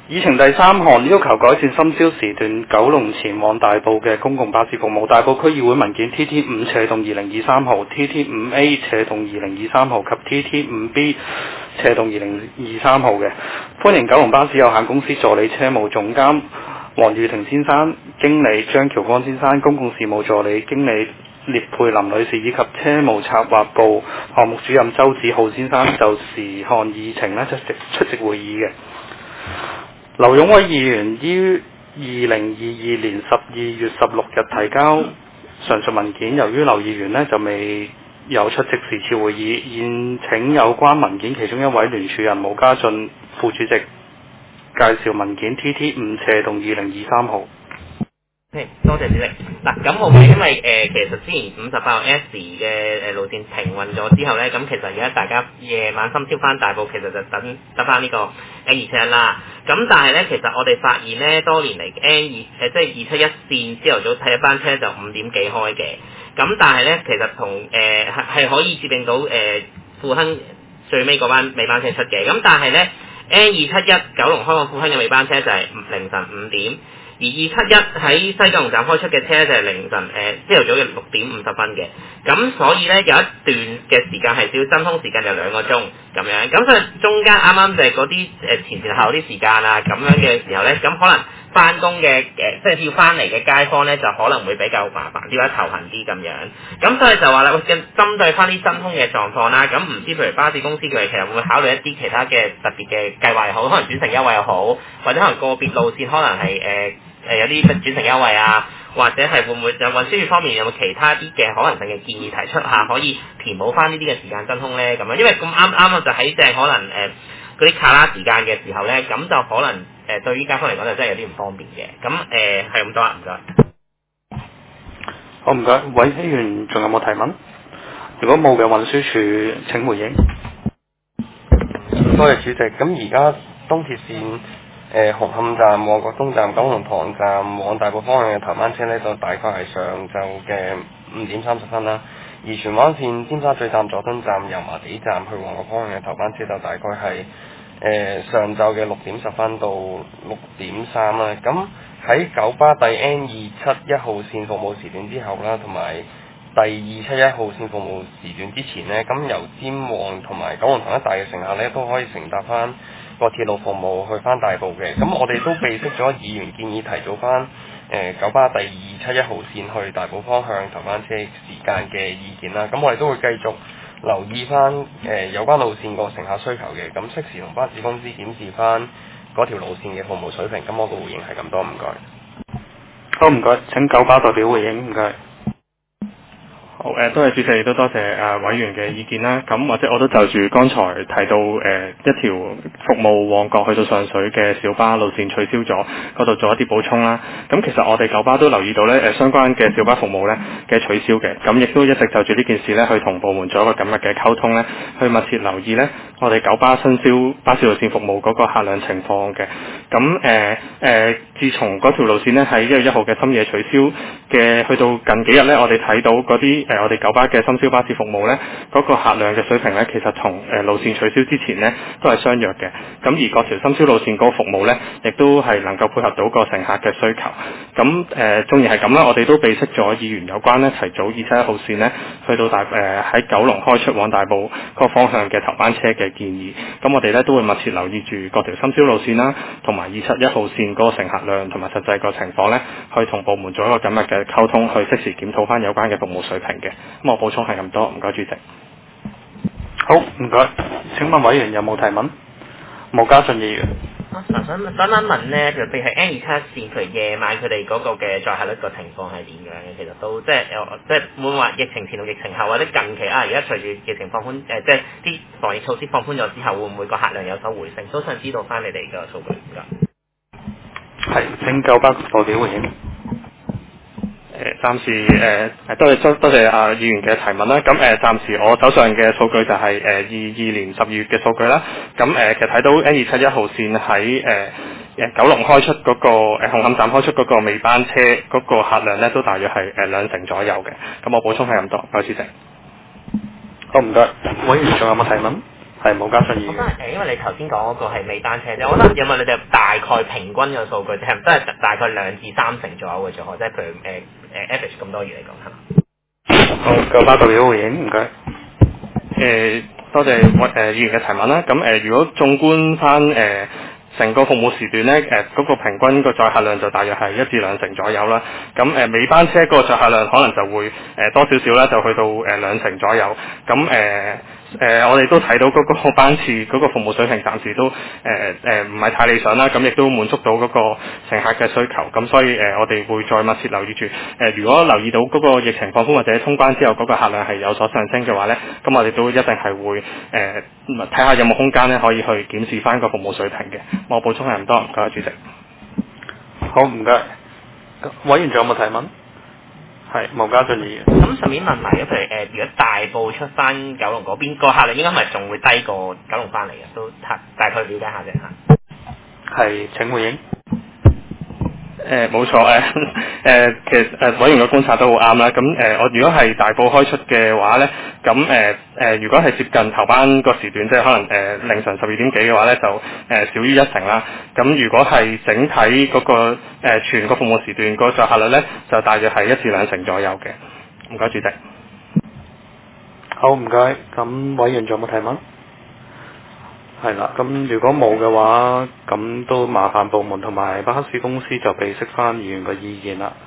議程第三項要求改善深宵時段九龍前往大埔嘅公共巴士服務。大埔區議會文件 TT5/2023 號、TT5A/2023 號及 TT5B/2023 號嘅，歡迎九龍巴士有限公司助理車務總監黃裕庭先生、經理張喬光先生、公共事務助理經理聶佩林女士以及車務策劃部項目主任周子浩先生就時項議程出席會議嘅。劉勇偉議員於2022年12月16日提交上述文件，由於劉議員就未有出席是次會議，現請有關文件其中一位聯署人毛家俊副主席介紹文件 TT5/2023 號。 多謝主席。嗱，咁好嘅，因為其實之前58號 S 嘅路線停運咗之後咧，咁其實而家大家夜晚深宵翻大埔，其實就得翻呢個 N271啦。咁但係咧，其實我哋發現咧，多年嚟 即係271線朝頭早睇一班車就5點幾開嘅。咁但係咧，其實同係可以接應到富亨最尾嗰班尾班車出嘅。咁但係咧 N271 九龍開往富亨嘅尾班車就係凌晨5點。而271喺西九龍站開出嘅車就係凌晨朝頭早嘅6點50分嘅，咁所以咧有一段嘅時間係少真空時間就2個鐘咁樣，咁所以中間啱啱就係嗰啲前後啲時間啊咁樣嘅時候咧，咁可能翻工嘅即係要翻嚟嘅街坊咧就可能會比較麻煩啲或者頭痕啲咁樣，咁所以就話啦，針對翻啲真空嘅狀況啦，咁唔知譬如巴士公司佢哋其實會唔會考慮一啲其他嘅特別嘅計劃又好，可能轉乘優惠又好，或者可能個別路線可能係有啲轉乘優惠啊，或者係會唔會就運輸方面有冇其他啲嘅可能性嘅建議提出下，可以填補翻呢啲嘅時間真空咧咁樣，因為咁啱就喺正可能嗰啲卡拉時間嘅時候咧，咁就可能對於街坊嚟講就真係有啲唔方便嘅，咁係咁多啦，唔該。 好，唔該，委員仲有冇提問？如果冇嘅，運輸署請回應。 多謝主席。咁而家東鐵線紅磡站、旺角東站、九龍塘站往大埔方向嘅頭班車呢，就大概係上晝嘅5點30分啦。而荃灣線尖沙咀站、佐敦站、油麻地站去旺角方向嘅頭班車就大概係上晝嘅6點10分到6點3啦。咁喺九巴第 N271 號線服務時段之後啦，同埋第271號線服務時段之前呢，咁由尖旺同埋九龍塘一帶嘅乘客呢，都可以乘搭翻個鐵路服務去翻大埔嘅。咁我哋都備悉咗議員建議提早翻九巴第271號線去大埔方向頭班車時間嘅意見啦。咁我哋都會繼續留意翻有關路線個乘客需求嘅，咁適時同巴士公司檢視翻嗰條路線嘅服務水平。咁我個回應係咁多，唔該。 好，唔該，請九巴代表回應，唔該。好，多謝主席，亦都多謝委員嘅意見啦。咁或者我都就住剛才提到一條服務旺角去到上水嘅小巴路線取消咗，嗰度做一啲補充啦。咁其實我哋九巴都留意到咧相關嘅小巴服務咧嘅取消嘅，咁亦都一直就住呢件事咧去同部門做一個緊密嘅溝通咧，去密切留意咧我哋九巴新銷巴士路線服務嗰個客量情況嘅。咁自從嗰條路線咧喺1月1號嘅深夜取消嘅，去到近幾日咧，我哋睇到嗰啲我哋九巴嘅深宵巴士服務咧，嗰個客量嘅水平咧，其實同路線取消之前咧都係相若嘅。咁而嗰條深宵路線嗰個服務咧，亦都係能夠配合到個乘客嘅需求。咁縱然係咁啦，我哋都備悉咗議員有關咧提早271號線咧，去到喺九龍開出往大埔嗰個方向嘅頭班車嘅建議。咁我哋咧都會密切留意住各條深宵路線啦，同埋271號線嗰個乘客量同埋實際個情況咧，去同部門做一個緊密嘅溝通，去適時檢討翻有關嘅服務水平嘅。咁我補充係咁多，唔該主席。好，唔該。請問委員有冇提問？毛家俊議員。 想問咧，譬如係 N271 線，佢夜晚佢哋嗰個嘅載客率個情況係點樣嘅？其實都即係會唔會話疫情前同疫情後，或者近期而家隨住疫情放寬，即係啲防疫措施放寬咗之後，會唔會個客量有所回升？都想知道翻你哋嘅數據㗎。 係，請九巴代表回應。暫時多謝議員嘅提問啦。咁暫時我手上嘅數據就係22年12月嘅數據啦。咁其實睇到 N271 號線喺九龍開出嗰個紅磡站開出嗰個尾班車嗰個客量咧，都大約係2成左右嘅。咁我補充係咁多，唔該主席。好，唔該。委員仲有冇提問？係。 係冇加上議員。 我覺得因為你頭先講嗰個係尾班車啫，我覺得有冇你哋大概平均嘅數據，係都係大概2至3成左右嘅啫，即係譬如average 咁多月嚟講係嘛？ 好，九巴代表回應，唔該。多謝議員嘅提問啦。咁如果縱觀翻成個服務時段咧，嗰個平均個載客量就大約係1至2成左右啦。咁尾班車嗰個載客量可能就會多少少啦，就去到2成左右。咁我哋都睇到嗰個班次嗰個服務水平暫時都唔係太理想啦。咁亦都滿足到嗰個乘客嘅需求。咁所以我哋會再密切留意住。如果留意到嗰個疫情放寬或者通關之後嗰個客量係有所上升嘅話咧，咁我哋都一定係會睇下有冇空間咧可以去檢視翻個服務水平嘅。我補充係咁多，唔該主席。好，唔該。委員仲有冇提問？係，毛家俊議員。 咁順便問埋，譬如如果大埔出翻九龍嗰邊個客量應該係咪仲會低過九龍翻嚟嘅？都大概了解下啫嚇。 係，請回應。冇錯其實委員嘅觀察都好啱啦。咁我如果係大埔開出嘅話咧，咁如果係接近頭班個時段，即係可能凌晨12點幾嘅話咧，就少於1成啦。咁如果係整體嗰個全個服務時段個載客率咧，就大約係1至2成左右嘅。唔該，主席。好，唔該。咁委員仲有冇提問？係啦，咁如果冇嘅話，咁都麻煩部門同埋巴士公司就備悉翻議員嘅意見啦。